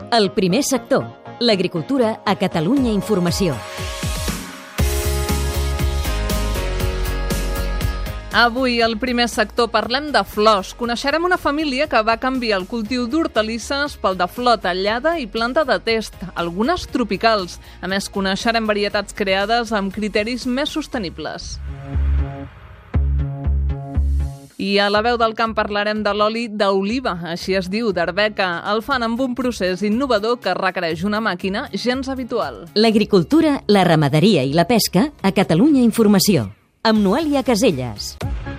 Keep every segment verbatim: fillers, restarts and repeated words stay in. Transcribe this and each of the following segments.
El primer sector, l'agricultura a Catalunya Informació. Avui, al primer sector, parlem de flors. Coneixerem una família que va canviar el cultiu d'hortalisses pel de flor tallada i planta de test, algunes tropicals. A més, coneixerem varietats creades amb criteris més sostenibles. I a la veu del camp parlarem de l'oli d'oliva, així es diu, d'Arbeca. El fan amb un procés innovador que requereix una màquina gens habitual. L'agricultura, la ramaderia i la pesca a Catalunya Informació. Amb Noelia Caselles.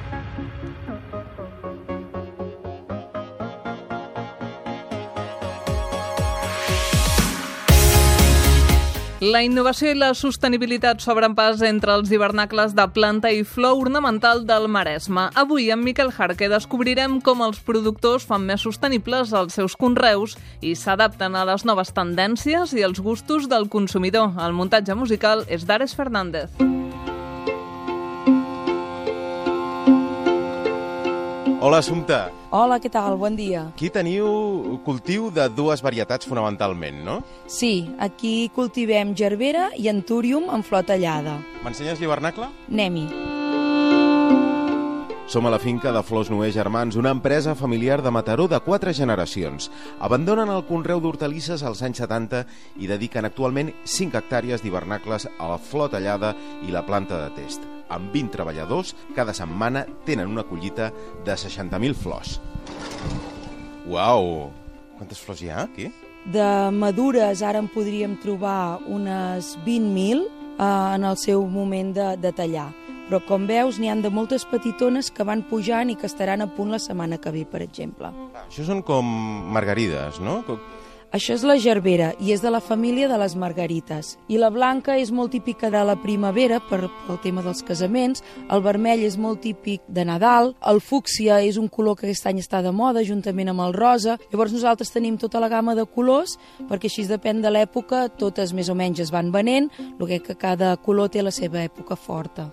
La innovació i la sostenibilitat s'obren pas entre els hivernacles de planta i flor ornamental del Maresme. Avui, amb Miquel Jarque, descobrirem com els productors fan més sostenibles els seus conreus i s'adapten a les noves tendències i els gustos del consumidor. El muntatge musical és d'Ares Fernández. Hola, Assumpta. Hola, què tal? Bon dia. Aquí teniu cultiu de dues varietats fonamentalment, no? Sí, aquí cultivem gerbera i antúrium amb flor tallada. M'ensenyes l'hivernacle? Anem-hi. Som a la finca de Flors Noé Germans, una empresa familiar de Mataró de quatre generacions. Abandonen el conreu d'hortalisses als anys setanta i dediquen actualment cinc hectàrees d'hivernacles a la flor tallada i la planta de test. Amb vint treballadors, cada setmana tenen una collita de seixanta mil flors. Uau! Quantes flors hi ha aquí? De madures ara en podríem trobar unes vint mil eh, en el seu moment de, de tallar. Però com veus, n'hi ha de moltes petitones que van pujant i que estaran a punt la setmana que ve, per exemple. Això són com margarides, no? Això és la gerbera i és de la família de les margarites. I la blanca és molt típica de la primavera per, pel tema dels casaments, el vermell és molt típic de Nadal, el fúcsia és un color que aquest any està de moda juntament amb el rosa. Llavors nosaltres tenim tota la gamma de colors perquè així depèn de l'època, totes més o menys es van venent, el que cada color té la seva època forta.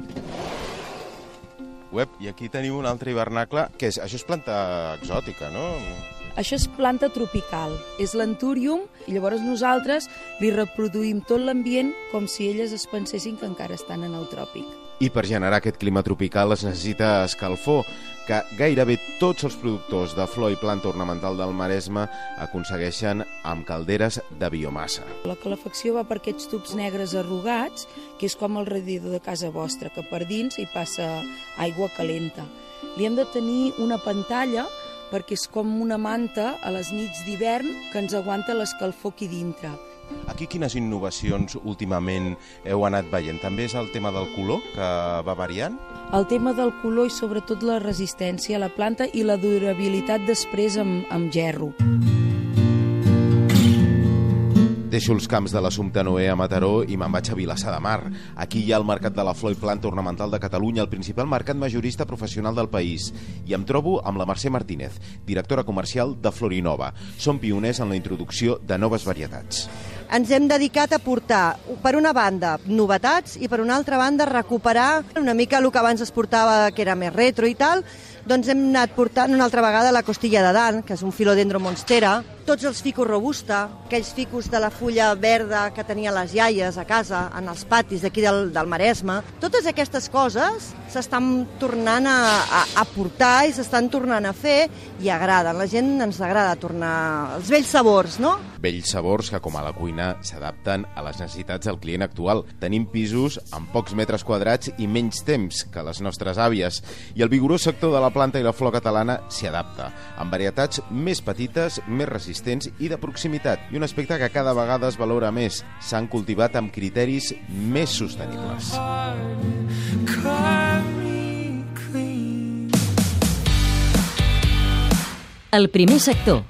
Uep, i aquí teniu un altre hivernacle, que és, això és planta exòtica, no? Això és planta tropical, és l'antúrium, i llavors nosaltres li reproduïm tot l'ambient com si elles es pensessin que encara estan en el tròpic. I per generar aquest clima tropical es necessita escalfor, que gairebé tots els productors de flor i planta ornamental del Maresme aconsegueixen amb calderes de biomassa. La calefacció va per aquests tubs negres arrugats, que és com el radiador de casa vostra, que per dins hi passa aigua calenta. Li hem de tenir una pantalla perquè és com una manta a les nits d'hivern que ens aguanta l'escalfor aquí dintre. Aquí quines innovacions últimament heu anat veient? També és el tema del color que va variant? El tema del color i sobretot la resistència a la planta i la durabilitat després amb, amb gerro. Deixo els camps de l'Assumpta Noé a Mataró i me'n vaig a Vilassar de Mar. Aquí hi ha el Mercat de la Flor i Planta Ornamental de Catalunya, el principal mercat majorista professional del país. I em trobo amb la Mercè Martínez, directora comercial de Florinova. Som pioners en la introducció de noves varietats. Ens hem dedicat a portar, per una banda, novetats i per una altra banda recuperar una mica el que abans es portava, que era més retro i tal, doncs hem anat portant una altra vegada la costilla de Dan, que és un Philodendron monstera, tots els ficus robusta, aquells ficus de la fulla verda que tenien les iaies a casa, en els patis d'aquí del, del Maresme. Totes aquestes coses s'estan tornant a, a, a portar i s'estan tornant a fer i agraden. La gent ens agrada tornar als vells sabors, no? Vells sabors que, com a la cuina, s'adapten a les necessitats del client actual. Tenim pisos amb pocs metres quadrats i menys temps que les nostres àvies. I el vigorós sector de la planta i la flor catalana s'hi adapta, amb varietats més petites, més resistents i de proximitat. I un aspecte que cada vegada es valora més. S'han cultivat amb criteris més sostenibles. El primer sector.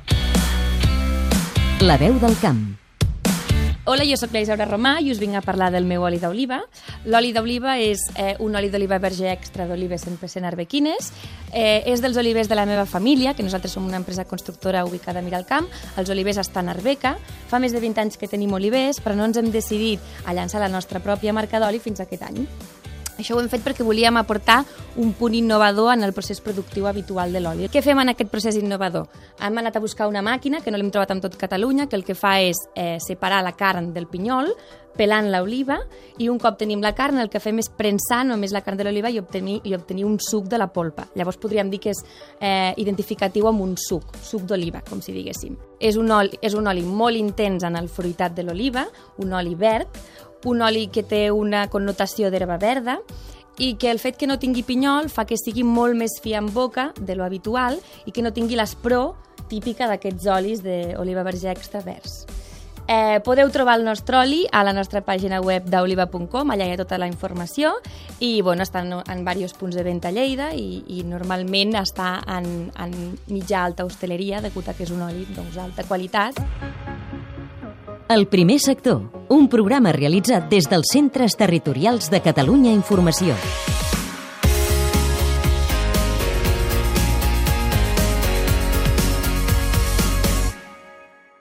La veu del camp. Hola, jo sóc la Isaura Romà i us vinc a parlar del meu oli d'oliva. L'oli d'oliva és eh, un oli d'oliva verge extra d'olives cent per cent arbequines. Eh, és dels olivers de la meva família, que nosaltres som una empresa constructora ubicada a Miralcamp. Els olivers estan a Arbeca. Fa més de vint anys que tenim olivers, però no ens hem decidit a llançar la nostra pròpia marca d'oli fins aquest any. Això ho hem fet perquè volíem aportar un punt innovador en el procés productiu habitual de l'oli. Què fem en aquest procés innovador? Hem anat a buscar una màquina, que no l'hem trobat en tot Catalunya, que el que fa és eh, separar la carn del pinyol, pelant l'oliva, i un cop tenim la carn, el que fem és prensar només la carn de l'oliva i obtenir, i obtenir un suc de la polpa. Llavors podríem dir que és eh, identificatiu amb un suc, suc d'oliva, com si diguéssim. És un, oli, és un oli molt intens en el fruitat de l'oliva, un oli verd, un oli que té una connotació d'herba verda i que el fet que no tingui pinyol fa que sigui molt més fi en boca de lo habitual i que no tingui l'espror típica d'aquests olis d'oliva verge extra verds. Eh, podeu trobar el nostre oli a la nostra pàgina web d'oliva punt com, allà hi ha tota la informació i bueno, està en, en diversos punts de venda a Lleida i, i normalment està en, en mitja alta hostaleria, degut a que és un oli doncs, d'alta qualitat. El primer sector, un programa realitzat des dels Centres Territorials de Catalunya Informació.